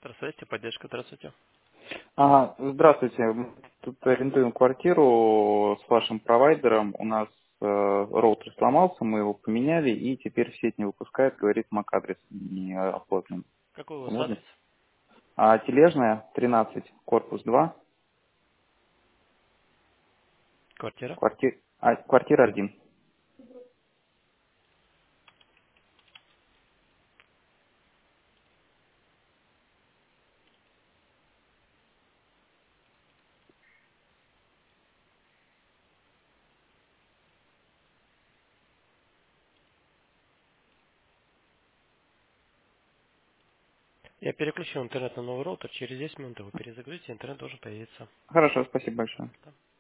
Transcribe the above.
Здравствуйте, поддержка, здравствуйте. Ага, здравствуйте. Мы тут арендуем квартиру с вашим провайдером. У нас роутер сломался, мы его поменяли, и теперь в сеть не выпускает, говорит, MAC-адрес не оплачен. Какой у вас Можно? адрес? А Тележная, 13, корпус 2, Квартира? квартира 1. Я переключил интернет на новый роутер. Через 10 минут его перезагрузите, интернет должен появиться. Хорошо, спасибо большое. Да.